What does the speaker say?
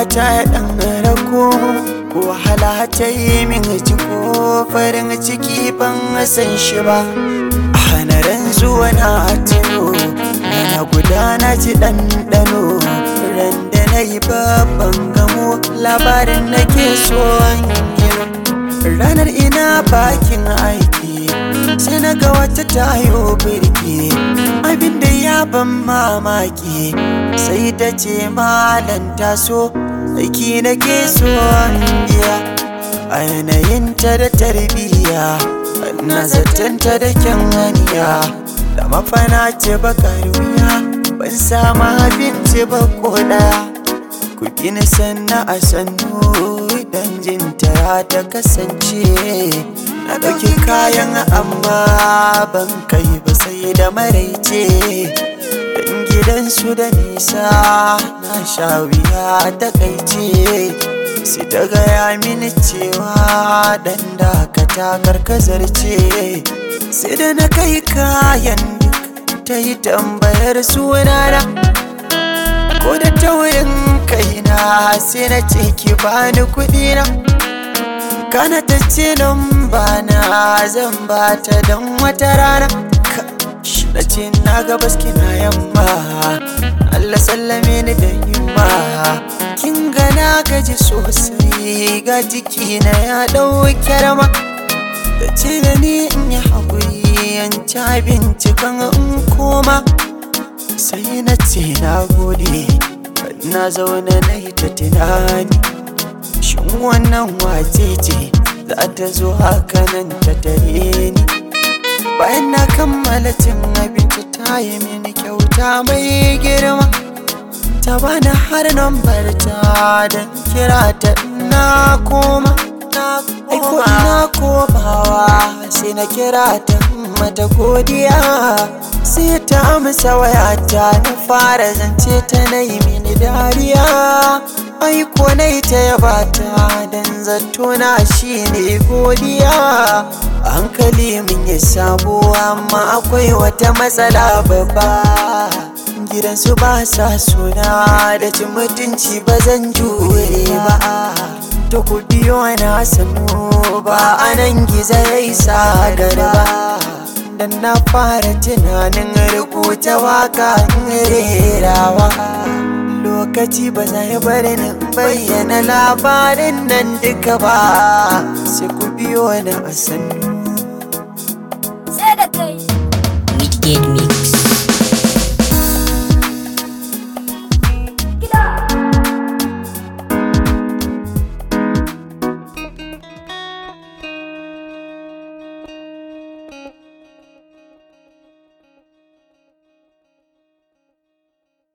ta ya ɗan rako, wahala ta yi min ciko, farin ciki ban san shi ba. Hanaran zuwa na tuno, na gudana ji ɗanɗano, ran da na yi babban gamo, labarin nake so yi. Ranar ina bakin aiki, sai na ga wata tayo birki, abinda ya ban mamaki, sai ta ce malam taso, aiki nake so biya. A yanayinta da tarbiyya, na zatanta da kyan haniya, da mafana ce bakar wuya, ban samu abinci ba ko ɗaya. Ku gina sanna a sannu idan jinta ta kasance, na ɗauki kayan amma ban kai ba sai da maraice. Dan gidansu da nisa na sha wuya ta kaice, sai ta gaya mini cewa dan dakata karkazarce. Sai da na kai kayan duk ta yi tambayar sunana, ko da taurin kaina sai na ce ki bani kuɗi na. Kana ta ce nan bana zan bata dan wata rana, na ce na gabas kina yamma, Allah sallame ni da himma. Kin ga na gaji sosai, ga jikina ya ɗauke rama, da ce da ni in yi haƙuri in ci abinci kan in koma. Sai na ce na gode, na zaune na yi ta tunani, shin wannan wace ce za ta zo haka nan ta tare ni. Bayan na kammala cin abinci ta yi mini kyauta mai girma, ta bani har nambar ta don kira ta na koma. Aiko ina komawa sai na kira ta mata godiya, sai ta amsa wayata na fara zance ta na yi mini dariya. Aiko na yi ta yabata don zato na shi ne godiya. Hankali min ya sabo amma akwai wata matsala babba, gidansu ba sa suna da cin mutunci ba zan jure ba. To ku biyo na sanu ba anan gizo ya isa garba, dan na fara tunanin rubuta waka rerawa. Lokaci ba zai bari ni bayyana labarin nan duka ba, sai ku biyo na a sannu. Wicked